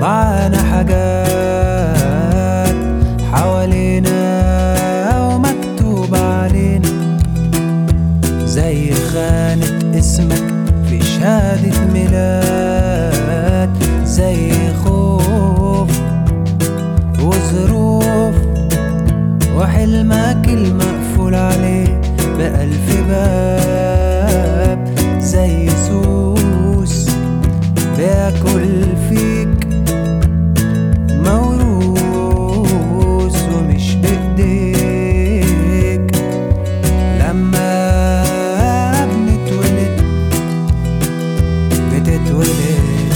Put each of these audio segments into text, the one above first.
معانا حاجات حوالينا ومكتوب علينا، زي خانة اسمك في شهادة ميلاد، زي خوف وظروف وحلمك المقفول عليه بألف باب، زي سوس بياكل فيك موروث ومش بإيديك. لما بتتولد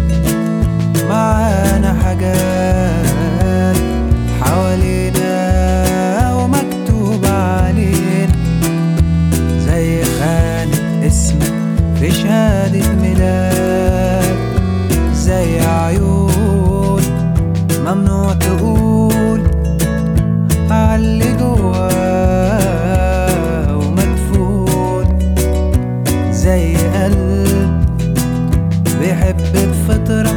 معانا حاجات حوالينا ومكتوب علينا، زي خانة اسمك في شهادة ميلاد، زي عيون ممنوع تقول عاللي جواه ومدفون، زي قلب بيحب بفطرة،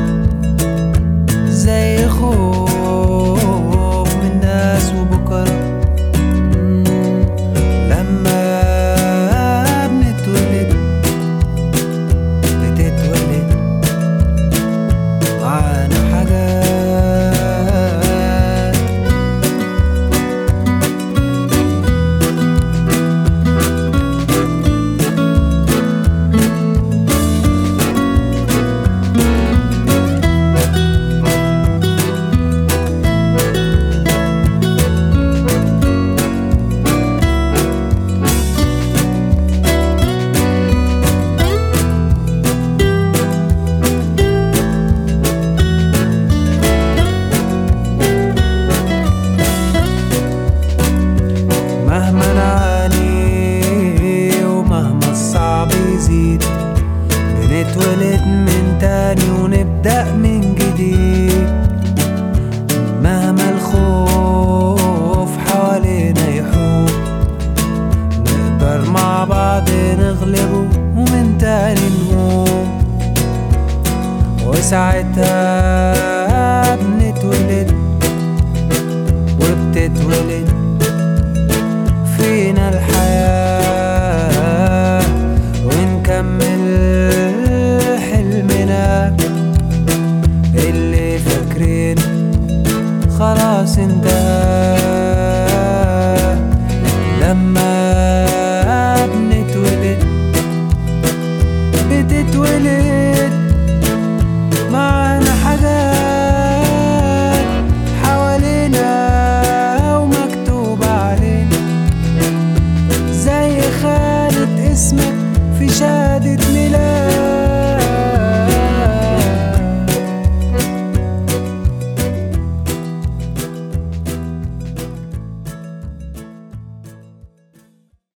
زي خوف من ناس وبكرة. لما بتتولد معانا حاجات. مهما نعاني ومهما الصعب يزيد، بنتولد من تاني ونبدأ من جديد. مهما الخوف حوالينا يحوم، نقدر مع بعض نغلبه ومن تاني نقوم. وساعتها بنتولد وبتتولد فينا الحياة، ونكمل حلمنا اللي فاكرين خلاص انتهى. لما بتتولد معانا حاجات حوالينا ومكتوب علينا، زي خانة اسمك في شهادة ميلاد.